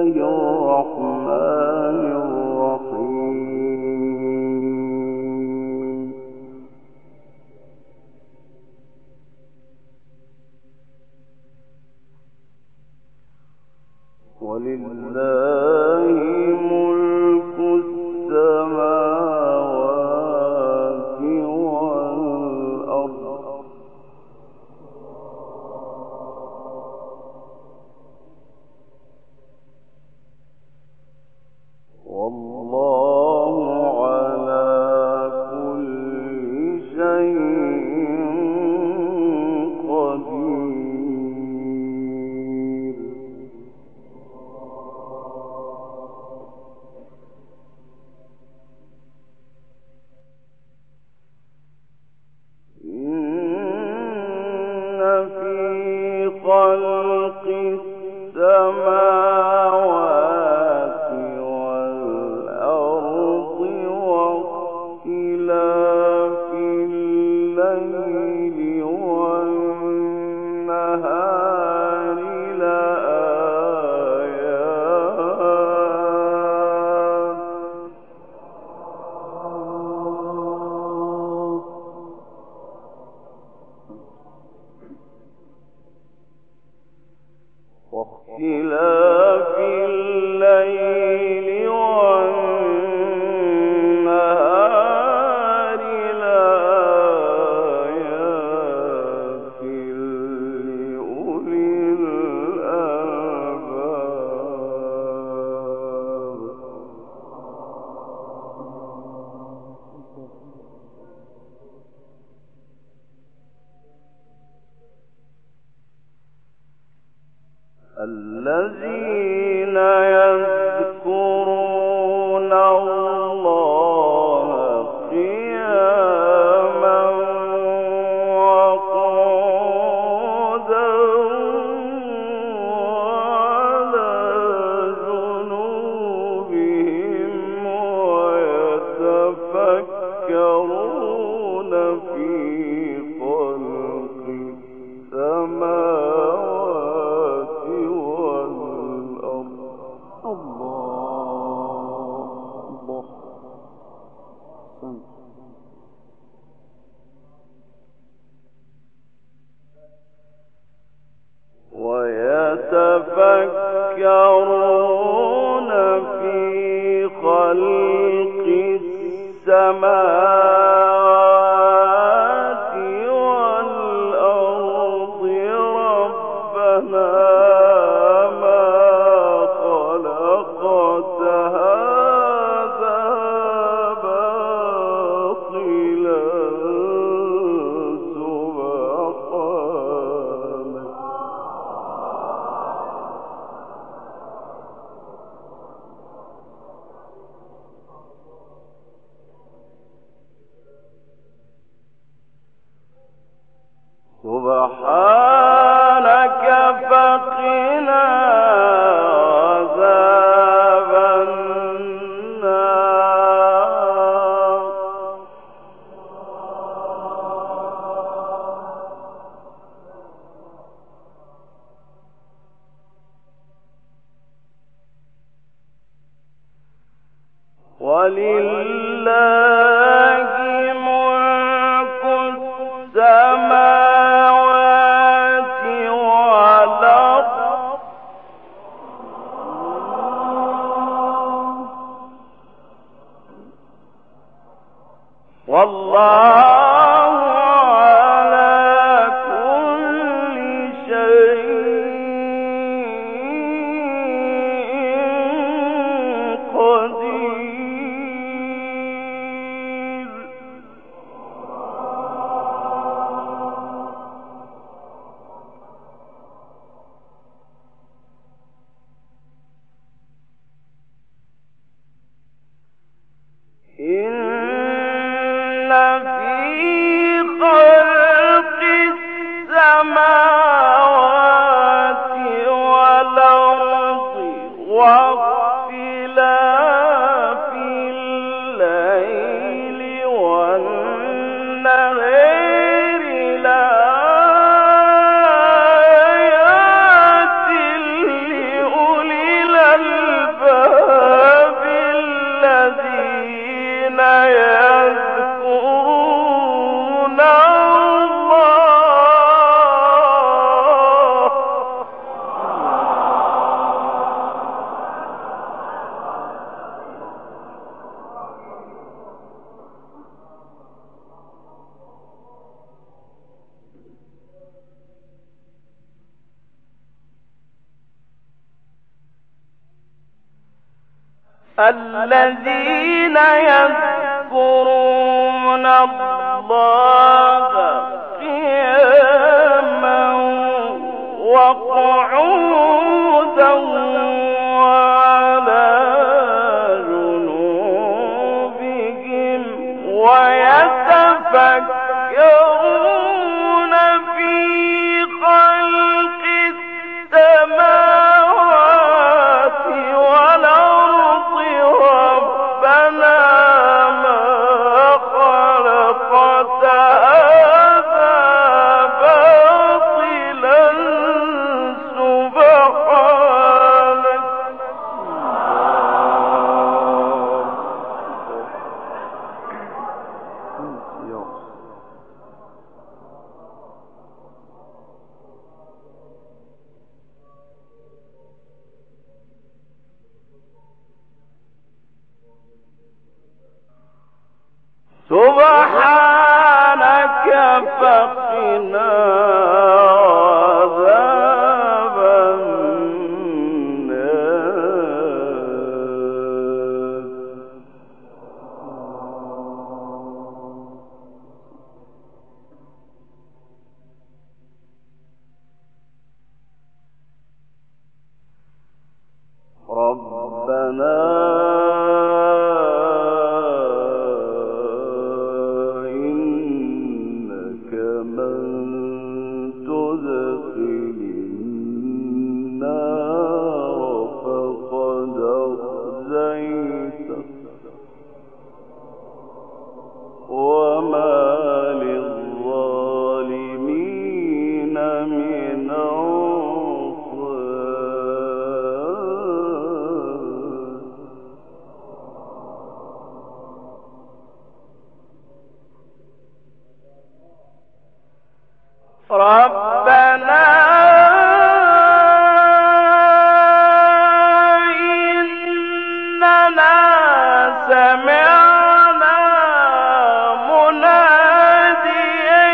الذين يذكرون الله قياما وقعودا وعلى جنوبهم ويتفكرون في خلق السماوات والأرض. الله ويتفكرون في خلق السماوات والأرض ربنا ما خلقت هذا باطلا سبحانك فقنا عذاب النار. ولله ملك السماوات والأرض والله على كل شيء قدير. إن في خلق السماوات والأرض واختلاف الليل والنهار لآيات لأولي الألباب. الذين يذكرون الله قياما وقعودا وعلى جنوبهم ويتفكرون في خلق السماوات والأرض ربنا ما خلقت هذا باطلا سبحانك. سبحانك فقنا عذاب النار. ربنا ربنا إننا سمعنا مناديا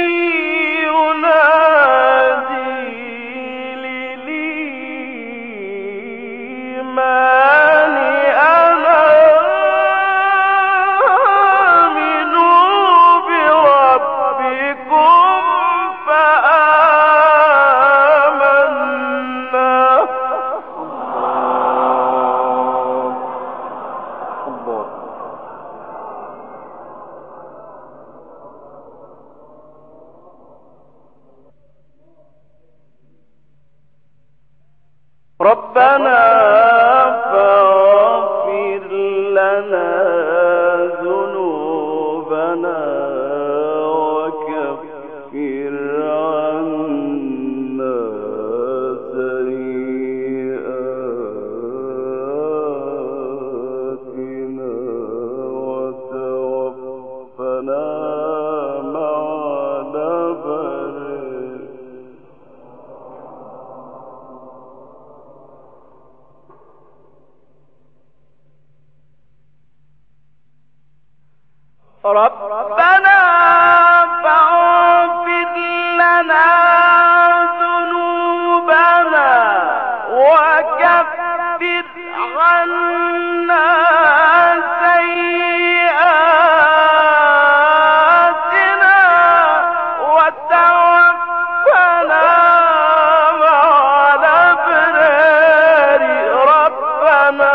ينادي للإيمان أن آمنوا بربكم ربنا فاغفر لنا ذنوبنا وكفر عنا سيئاتنا وتوفنا مع الأبرار. ربنا فاغفر لنا ذنوبنا وكفر عنا سيئاتنا وتوفنا مع الأبرار. ربنا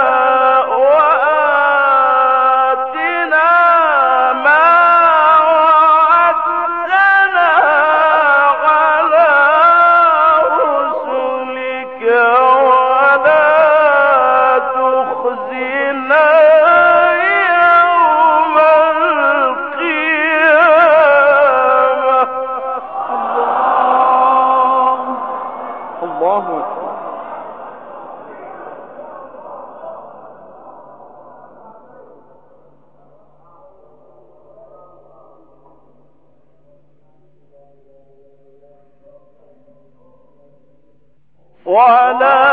ولا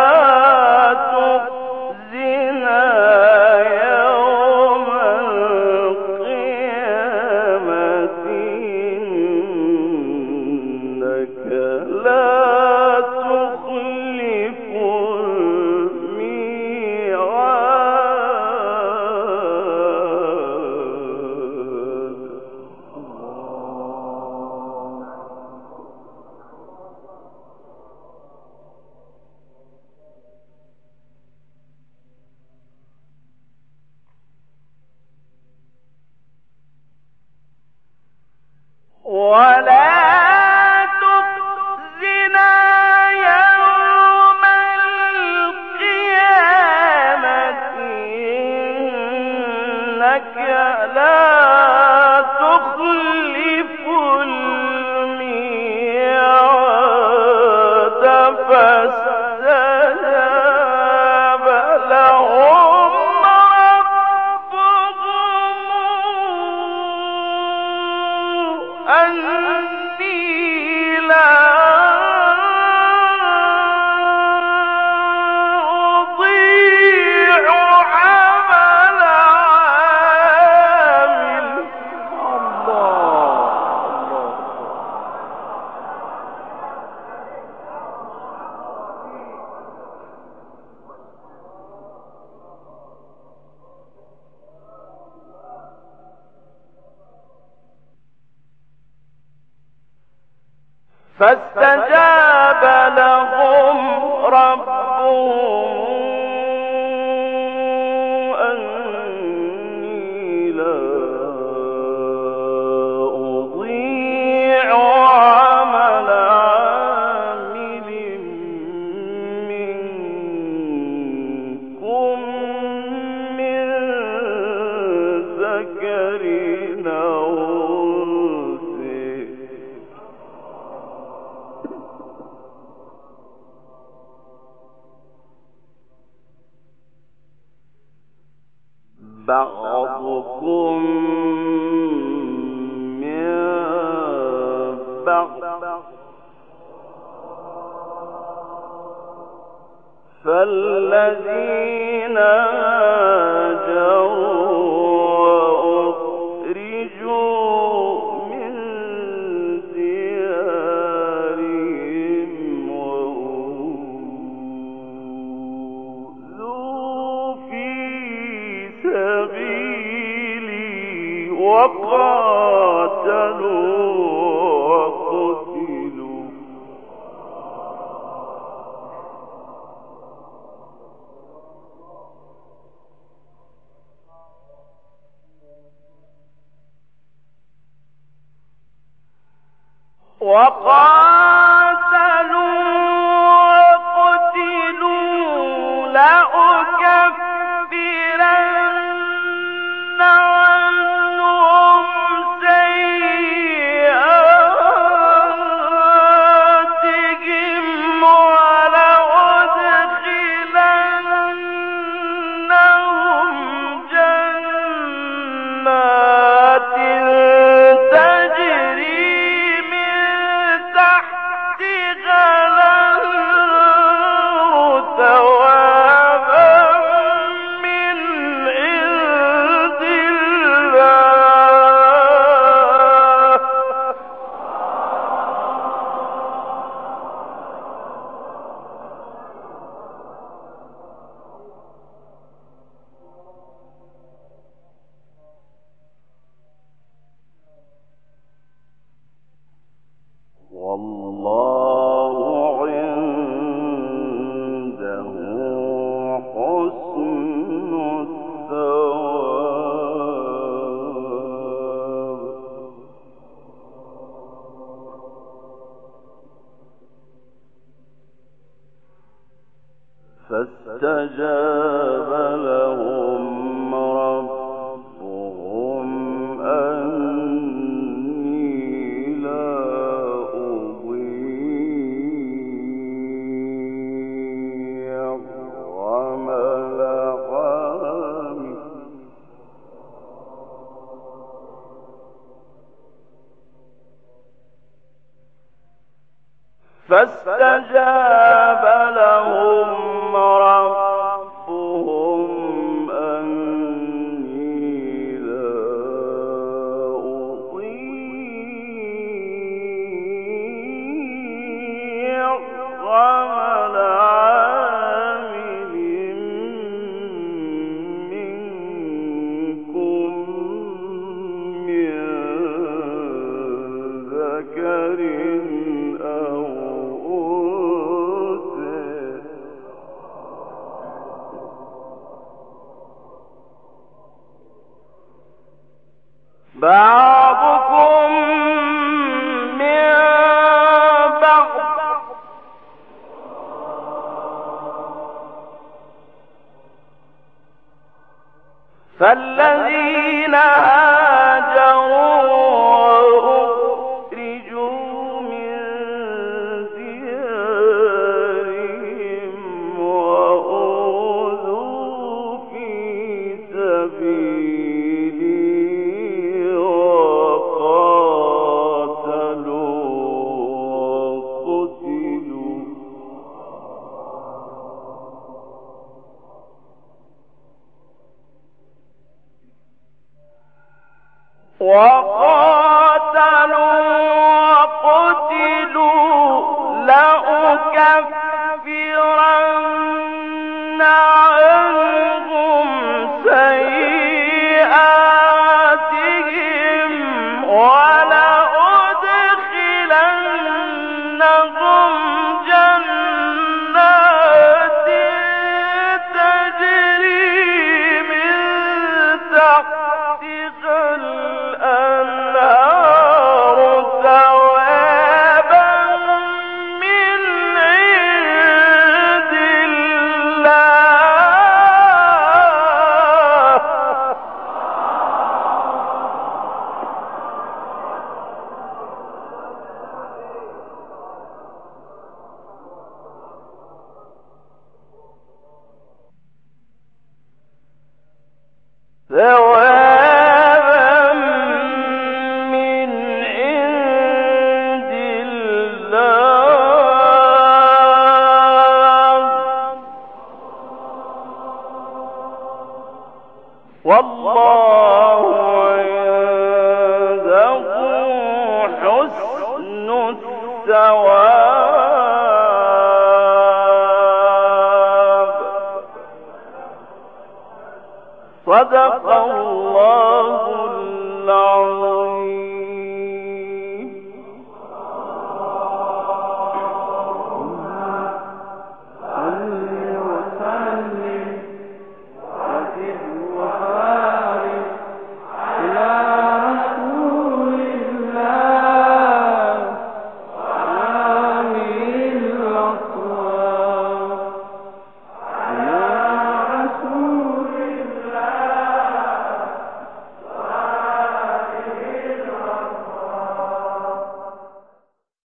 تخزنا يوم القيامة إنك لا تخلف الميعاد. فاستجاب لهم ربهم أني لا أضيع عمل عامل منكم من ذكر أو بعضكم من بعض فالذين هاجروا وأخرجوا من ديارهم وأوذوا في سبيلي وقاتلوا وقتلوا لأكفرن عنهم سيئاتهم ولأدخلنهم جنات تجري من تحتها الأنهار ثوابا من عند الله والله عنده حسن الثواب فاستجاب لهم ربهم أني لا أضيع عمل عامل فاستجاب لهم ربهم أني لا أضيع عمل عامل منكم من ذكر أو أنثى بعضكم فالذين هاجروا وأخرجوا من ديارهم وأوذوا في سبيلي وقاتلوا وقتلوا لأكفرن عنهم سيئاتهم ولأدخلنهم جنات تجري من تحتها الأنهار ثوابا من عند ثوابا من عند الله والله عنده حسن الثواب. صدق الله العظيم.